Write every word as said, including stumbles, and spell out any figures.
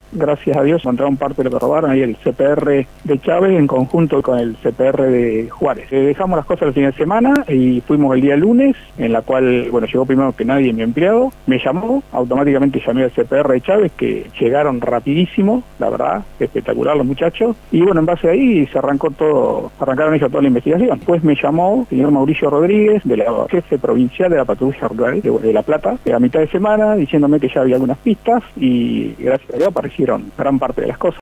gracias a Dios encontraron parte de lo que robaron, ahí el C P R de Chávez en conjunto con el C P R de Juárez. Eh, dejamos las cosas el fin de semana y fuimos el día lunes, en la cual, bueno, llegó primero que nadie mi empleado, me llamó, automáticamente llamé al C P R de Chávez, que llegaron rapidísimo, la verdad, espectacular los muchachos, y bueno, en base a ahí se arrancó todo, arrancaron ellos toda la investigación. Pues me llamó el señor Mauricio Rodríguez, de la jefe provincial de la patrulla rural de, de La Plata, a mitad de semana, diciéndome que ya había algunas pistas, y gracias a Dios aparecieron gran parte de las cosas.